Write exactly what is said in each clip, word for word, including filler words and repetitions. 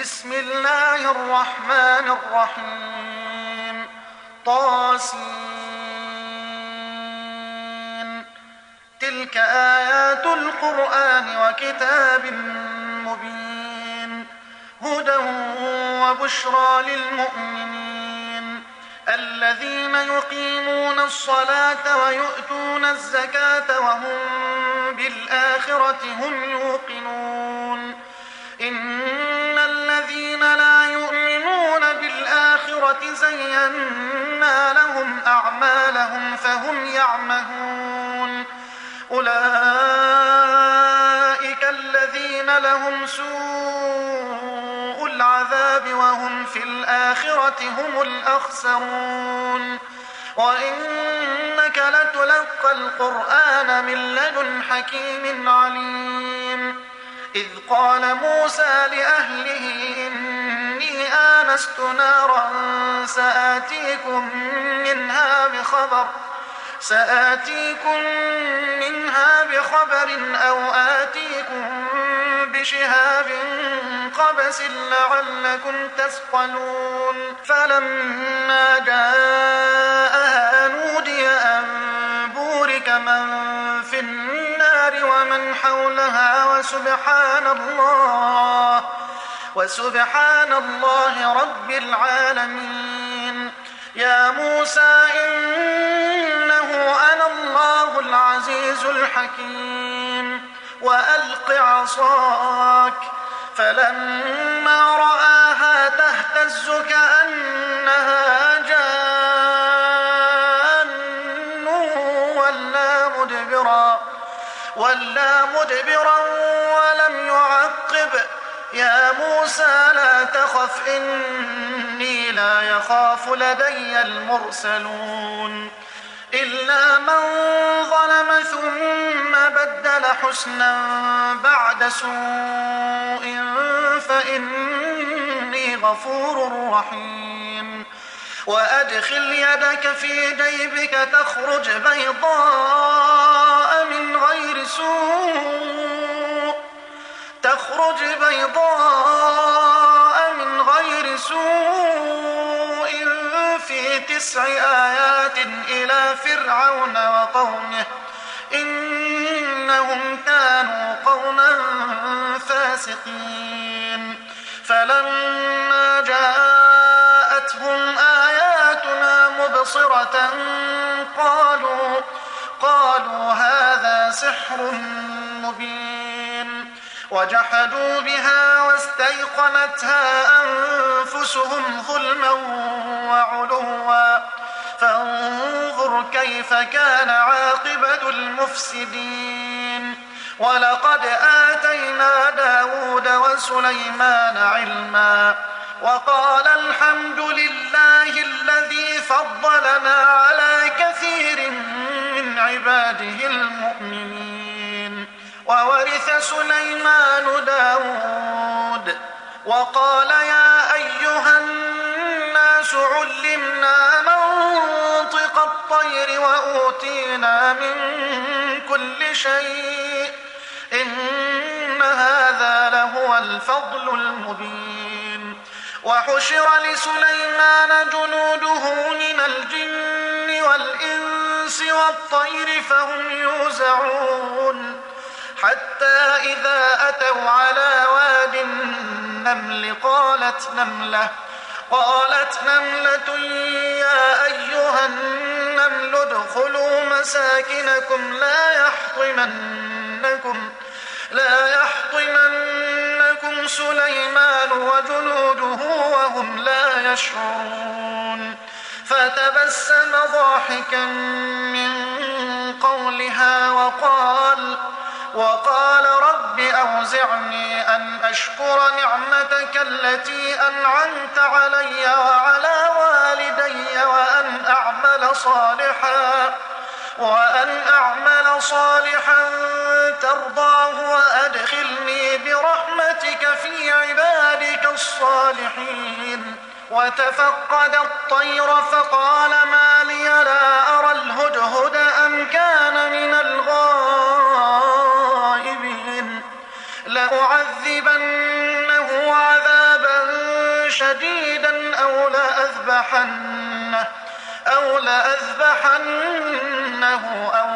بسم الله الرحمن الرحيم. طاسين. تلك آيات القرآن وكتاب مبين، هدى وبشرى للمؤمنين الذين يقيمون الصلاة ويؤتون الزكاة وهم بالآخرة هم يوقنون. إن الذين لا يؤمنون بالآخرة زينا لهم أعمالهم فهم يعمهون. أولئك الذين لهم سوء العذاب وهم في الآخرة هم الأخسرون. وإنك لتلقى القرآن من لدن حكيم عليم. إذ قال موسى لأهله إني آنست نارا سآتيكم منها بخبر سآتيكم منها بخبر أو آتيكم بشهاب قبس لعلكم تصطلون. فلما جاءها نودي أن بورك من في النار ومن حولها وسبحان الله وسبحان الله رب العالمين. يا موسى إنه أنا الله العزيز الحكيم. وألق عصاك. فلما رآها تهتز كأنها جان ولا مدبرا ولا مدبرا ولم يعقب. يا موسى لا تخف إني لا يخاف لدي المرسلون. إلا من ظلم ثم بدل حسنا بعد سوء فإني غفور رحيم. وأدخل يدك في جيبك تخرج بيضاء من غير سوء تخرج بيضاء من غير سوء في تسع آيات إلى فرعون وقومه إنهم كانوا قوما فاسقين. فلما جاءتهم آياتنا مبصرة قالوا قالوا هذا سحر مبين. وجحدوا بها واستيقنتها أنفسهم ظلما وعلوا فانظر كيف كان عاقبة المفسدين. ولقد آتينا داود وسليمان علما وقال الحمد لله الذي فضلنا على كثير من عباده المؤمنين. وورث سليمان داود وقال يا أيها الناس علمنا منطق الطير وأوتينا من كل شيء إن هذا لهو الفضل المبين. وحشر لسليمان جنوده من الجن والإنس والطير فهم يوزعون حتى إذا أتوا على واد النمل قالت نملة قالت نملة يا أيها النمل ادخلوا مساكنكم لا يحطمنكم لا يحطمنكم سليمان وجنوده وهم لا يشعرون. فتبسم ضاحكا من قولها وقال وقال رب أوزعني أن أشكر نعمتك التي أنعمت علي وعلى والدي وأن أعمل صالحا وأن أعمل صالحا ترضاه وأدخلني برحمتك في عبادك الصالحين. وتفقد الطير فقال ما لي لا أرى الهدهد أم كان من الغائبين. لأعذبنه عذابا شديدا أو لأذبحنه أو لأذبحنه أو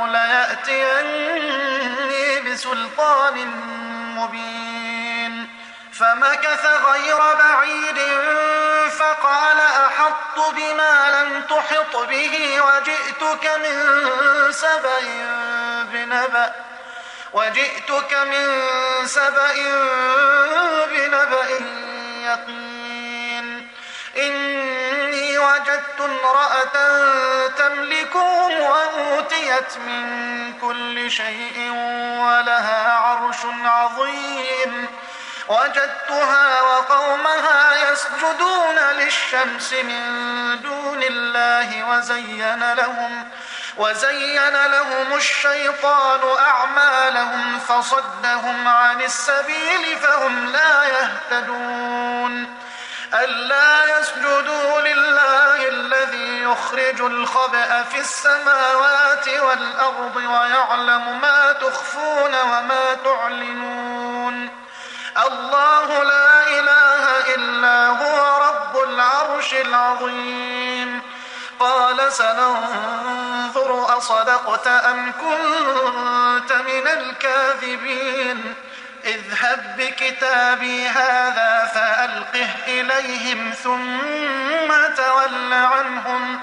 ليأتيني بسلطان مبين. فمكث غير بعيد فقال أحطت بما لم تحط به وجئتك من سبأ بنبأ وجئتك من سبأ بنبأ يقين. إني وجدت امرأة تملكهم وأوتيت من كل شيء ولها عرش عظيم. وجدتها وقومها يسجدون للشمس من دون الله وزين لهم وزين لهم الشيطان أعمالهم فصدهم عن السبيل فهم لا يهتدون. ألا يسجدوا لله الذي يخرج الخبأ في السماوات والأرض ويعلم ما تخفون وما تعلنون. الله لا إله إلا هو رب العرش العظيم. قال سننظر أصدقت أم كنت من الكاذبين. اذهب بكتابي هذا فألقه إليهم ثم تول عنهم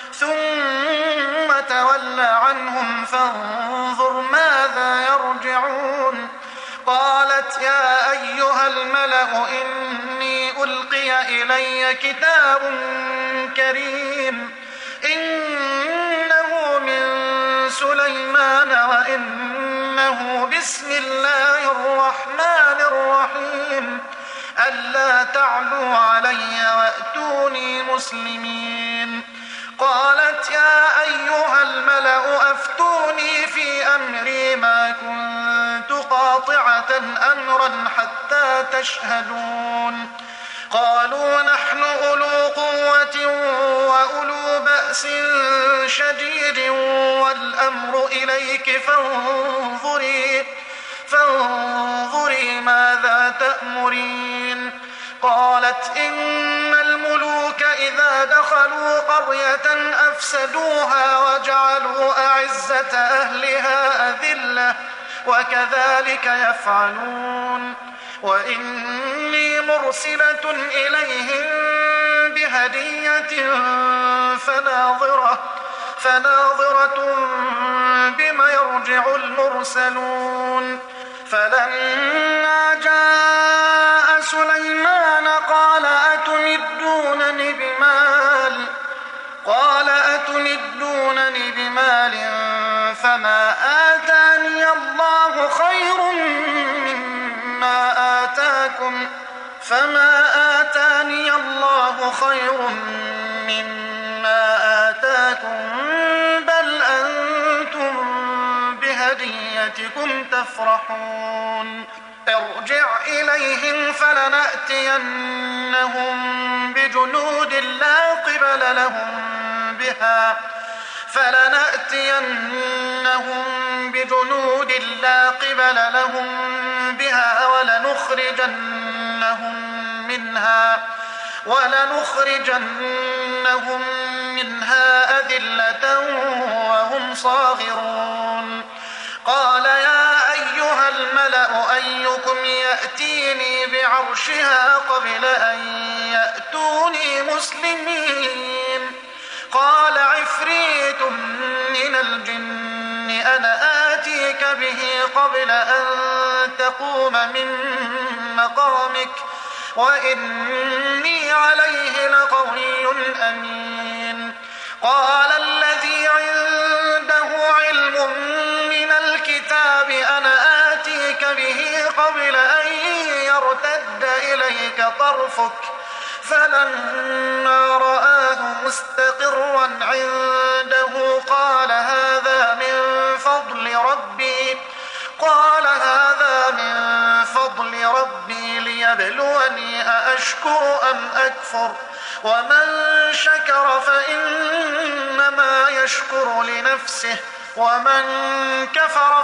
ثم تول عنهم فانظر ماذا يرجعون. قالت يا أيها الملأ إني ألقي إلي كتاب كريم إنه من سليمان وإنه بسم الله الرحمن الرحيم ألا تعلوا علي وأتوني مسلمين. قالت يا أيها الملأ أفتوني في أمري ما كنت قاطعة أمرا حتى تشهدون. قالوا نحن أولو قوة وأولو بأس شديد والأمر إليك فانظري فانظري ماذا تأمرين. قالت إن الملوك إذا دخلوا قرية أفسدوها وجعلوا أعزة أهلها أذلة وكذلك يفعلون. وإني مرسلة إليهم بهدية فناظرة فناظرة بما يرجع المرسلون. فلما جاء سليمان قال أتمدونني بمال قال أتمدونني بمال فما آتاني الله خير مما آتاكم فما آتاني الله خير مما آتاكم بل أنتم بهديتكم تفرحون. ارجع إليهم فلنأتينهم بجنود لا قبل لهم بها فلنأتينهم بجنود لا قبل لهم بها ولنخرجنهم منها ولنخرجنهم منها أذلة وهم صاغرون. قال يا أيها الملأ أيكم يأتيني بعرشها قبل أن يأتوني مسلمين. قال عفريت من الجن أنا آتيك به قبل أن تقوم من مقامك وإني عليه لقوي أمين. قال الذي عنده علم من الكتاب أنا آتيك به قبل أن يرتد إليك طرفك فلما رآه مستقرا عنده قال هذا من فضل ربي قال هذا من فضل ربي ليبلوني أأشكر أم أكفر ومن شكر فإنما يشكر لنفسه ومن كفر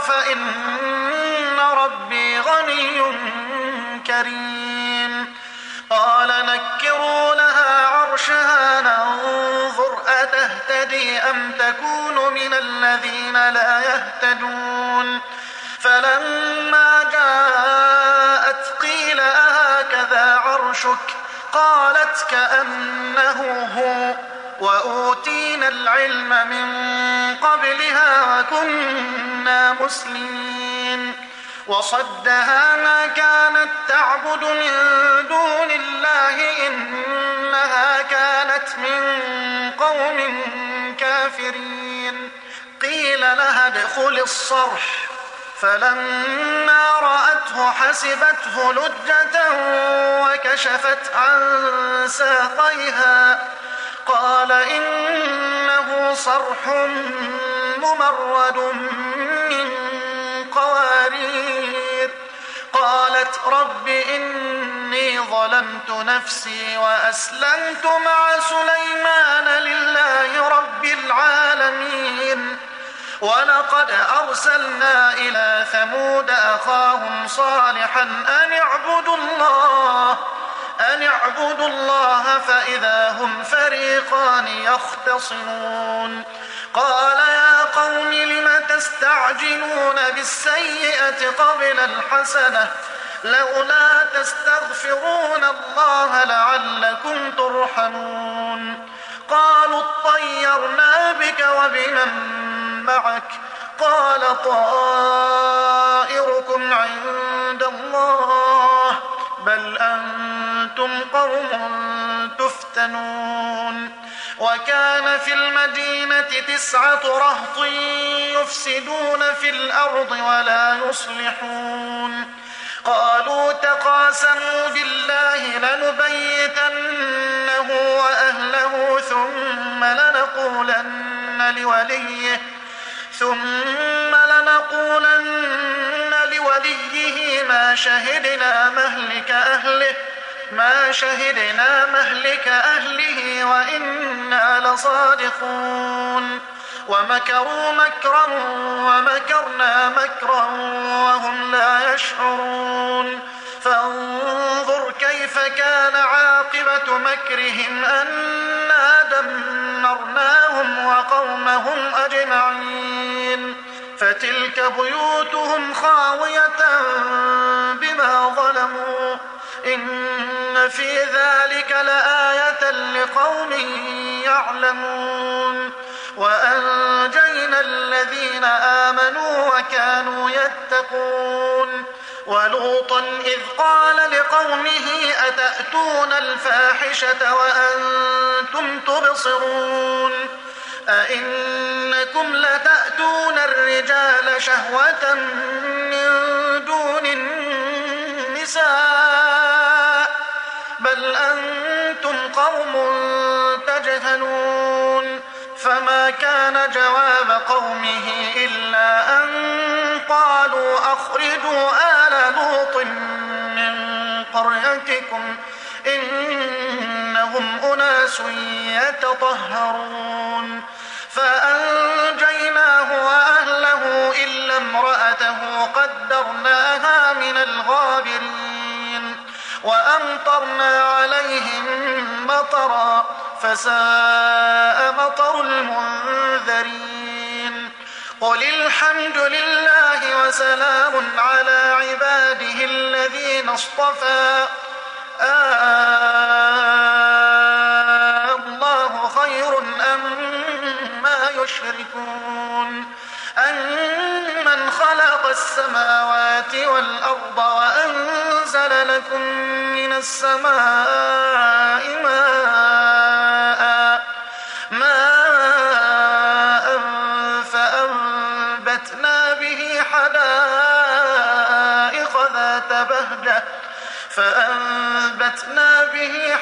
فإن ربي غني كريم. قال قال نكروا لها عرشها ننظر أتهتدي أم تكون من الذين لا يهتدون فلما جاءت قيل أهكذا عرشك قالت كأنه هو وأوتينا العلم من قبلها وكنا مسلمين وصدها ما كانت تعبد من دون الله إنها كانت من قوم كافرين قيل لها ادخل الصرح فلما رأته حسبته لجة وكشفت عن ساقيها قال إنه صرح ممرد من قوارير قالت رب إني ظلمت نفسي وأسلمت مع سليمان لله رب العالمين ولقد أرسلنا إلى ثمود أخاهم صالحا أن اعبدوا الله أن اعبدوا الله فإذا هم فريقان يختصمون قال يا قوم لم تستعجلون بالسيئة قبل الحسنة لولا تستغفرون الله لعلكم ترحمون قالوا اطيرنا بك وبمن معك قال طائركم عند الله بل أنتم قوم تفتنون وكان في المدينة تسعة رهط يفسدون في الأرض ولا يصلحون قالوا تقاسموا بالله لنبيتنه وأهله ثم لنقولن لوليه ثم لنقولن لوليه ما شهدنا مهلك أهله ما شهدنا مهلك أهله وإنا لصادقون ومكروا مكرا ومكرنا مكرا وهم لا يشعرون فانظر كيف كان عاقبة مكرهم أنا دمرناهم وقومهم أجمعين فتلك بيوتهم خاوية بما ظلموا إن في ذلك لآية لقوم يعلمون وأنجينا الذين آمنوا وكانوا يتقون ولوطا إذ قال لقومه أتأتون الفاحشة وأنتم تبصرون أئنكم لتأتون الرجال شهوة من دون النساء بل أنتم قوم تجهلون فما كان جواب قومه إلا أن قالوا أخرجوا آل لوط من قريتكم إنهم أناس يتطهرون فأنجيناه وأهله إلا امرأته قدرناها من الغابرين وأمطرنا عليهم مطرا فساء مطر المنذرين قل الحمد لله وسلام على عباده الذين اصطفى آه الله خير أما يشركون أمن خلق السماوات والأرض وأنزل لكم من السماء ماء ماء فأنبتنا به حدائق ذات بهجة فأنبتنا به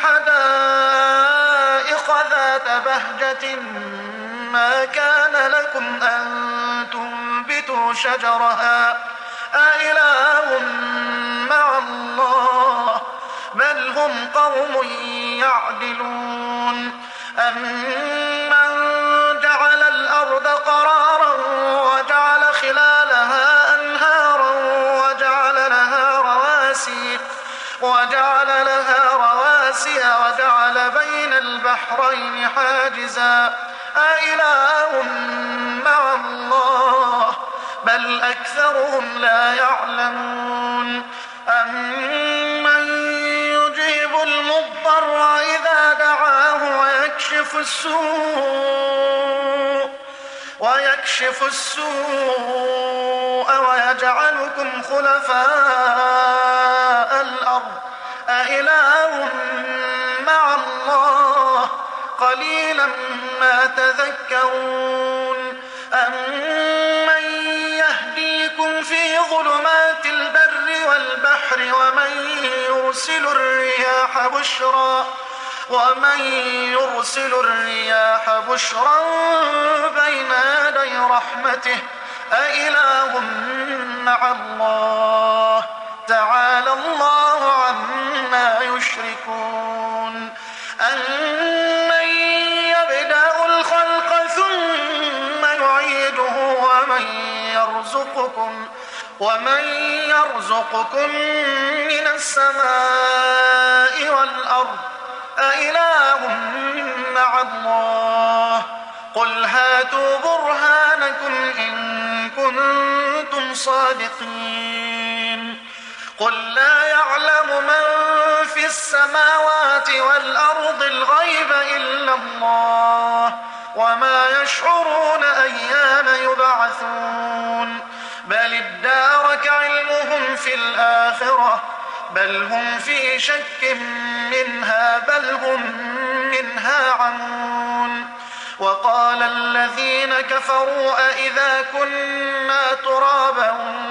حدائق ذات بهجة ما كان لكم أن تنبتوا شجرها أإله مع الله بل هم قوم يعدلون أمن جعل الأرض قرارا وجعل خلالها أنهارا وجعل لها رواسي وجعل لها رواسي وجعل بين البحرين حاجزا أإله مع الله بل أكثرهم لا يعلمون أمن يجيب المضطر إذا دعاه ويكشف السوء ويكشف السوء ويجعلكم خلفاء الأرض أإله مع الله قليلا ما تذكرون أمن يهديكم في ظلمات البر والبحر ومن يرسل الرياح بشرا ومن يرسل الرياح بشرا بين يدي رحمته أإله مع الله تعالى الله عما يشركون أمن يبدأ الخلق ثم يعيده ومن يرزقكم ومن يرزقكم من السماء والأرض أإله مع الله قل هاتوا برهانكم إن كنتم صادقين قل لا يعلم من في السماوات والأرض الغيب إلا الله وما يشعرون أيان يبعثون بل ادارك علمهم في الآخرة بل هم في شك منها بل هم منها عمون وقال الذين كفروا أئذا كنا ترابا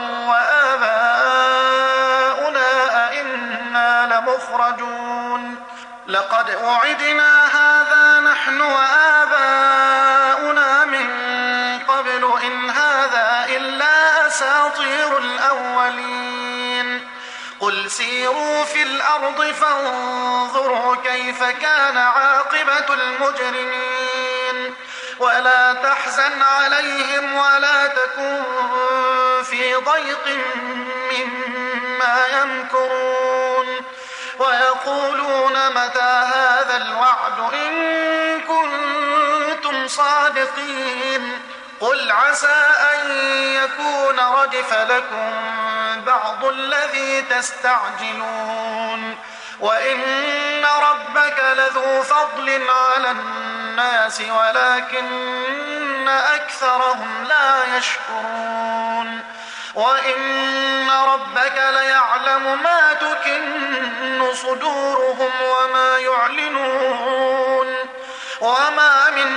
وآباؤنا أئنا لمخرجون لقد وعدنا هذا نحن وآباؤنا من قبل إن هذا إلا أساطير الأولين قل سيروا في الأرض فانظروا كيف كان عاقبة المجرمين ولا تحزن عليهم ولا تكن في ضيق مما يمكرون ويقولون متى هذا الوعد إن كنتم صادقين قل عسى أن يكون ردف لكم بعض الذي تستعجلون وإن ربك لذو فضل على الناس ولكن أكثرهم لا يشكرون وإن ربك ليعلم ما تكن صدورهم وما يعلنون وما من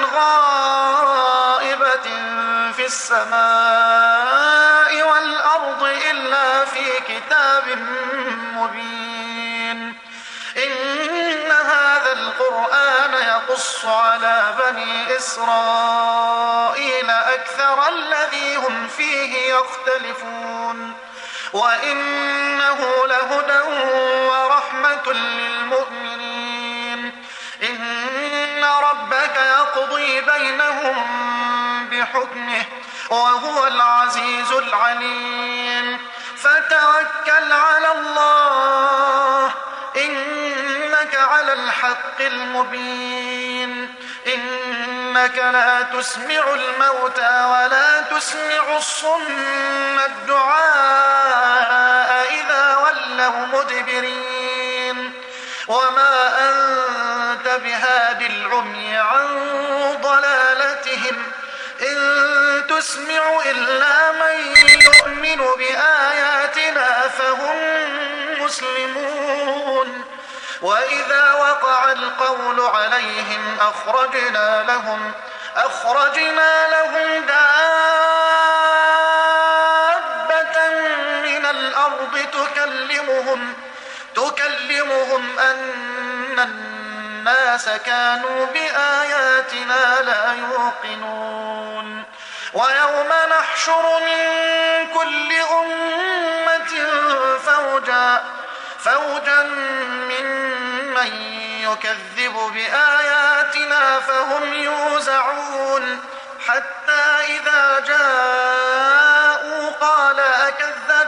غائبة في السماء والأرض إلا في كتاب مبين إن هذا القرآن يقص على بني إسرائيل أكثر الذي هم فيه يختلفون وإنه لهدى ورحمة للمؤمنين إن ربك يقضي بينهم بحكمه وهو العزيز العليم فتوكل على الله إنك على الحق المبين إنك لا تسمع الموتى ولا تسمع الصم الدعاء إذا ولوا مدبرين وما أنت بهاد العمي عن ضلالتهم إن تسمع إلا من يؤمن بآياتنا فهم مسلمون وإذا وقع القول عليهم أخرجنا لهم أخرجنا لهم دابة من الأرض تكلمهم تكلمهم أن الناس كانوا بآياتنا لا يوقنون ويوم نحشر من كل أمة فوجا فوجا ممن يكذب بآياتنا فهم يوزعون حتى إذا جاءوا قال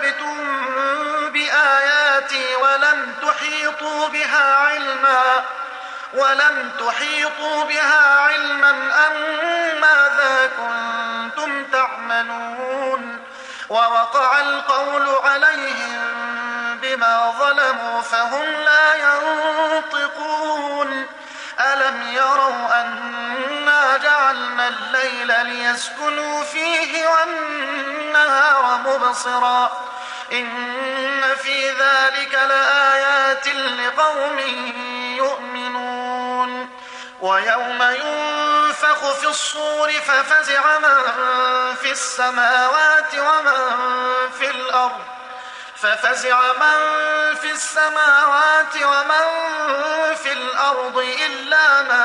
أكذبتم بآياتي ولم تحيطوا بها علما ولم تحيطوا بها علما أم ماذا كنتم تعملون ووقع القول عليهم بما ظلموا فهم لا ينطقون ألم يروا أنا جعلنا الليل ليسكنوا فيه والنهار مبصرا إن في ذلك لآيات لقوم يؤمنون ويوم ينفخ في الصور ففزع من في السماوات ومن في الأرض ففزع من في السماوات ومن في الأرض إلا من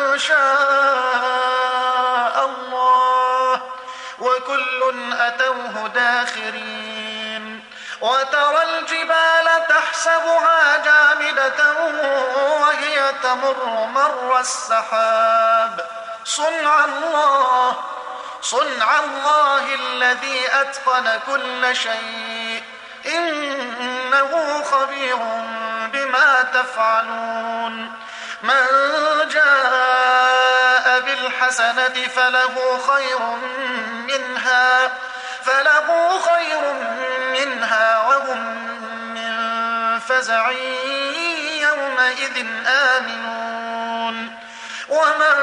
شاء الله وكل أتوه داخرين وترى الجبال تحسبها جامدة وهي تمر مر السحاب صنع الله صنع الله الذي أتقن كل شيء إنه خبير بما تفعلون من جاء بالحسنة فله خير منها فله خير منها وهم من فزع يومئذ آمنون ومن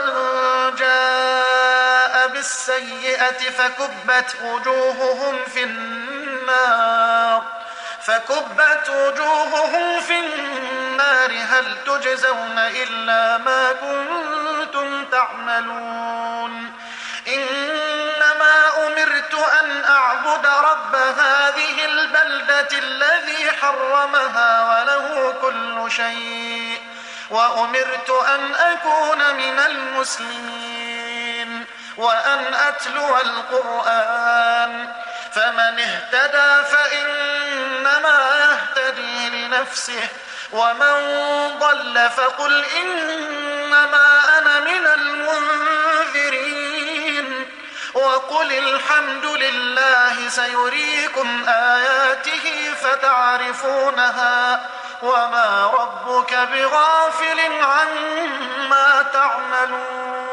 جاء بالسيئة فكبت وجوههم في النار فكبت وجوههم في النار هل تجزون إلا ما كنتم تعملون إنما أمرت أن أعبد رب هذه البلدة الذي حرمها وله كل شيء وأمرت أن أكون من المسلمين وأن أتلو القرآن فمن اهتدى فإنما يهتدي لنفسه ومن ضل فقل إنما أنا من المنذرين وقل الحمد لله سيريكم آياته فتعرفونها وما ربك بغافل عما تعملون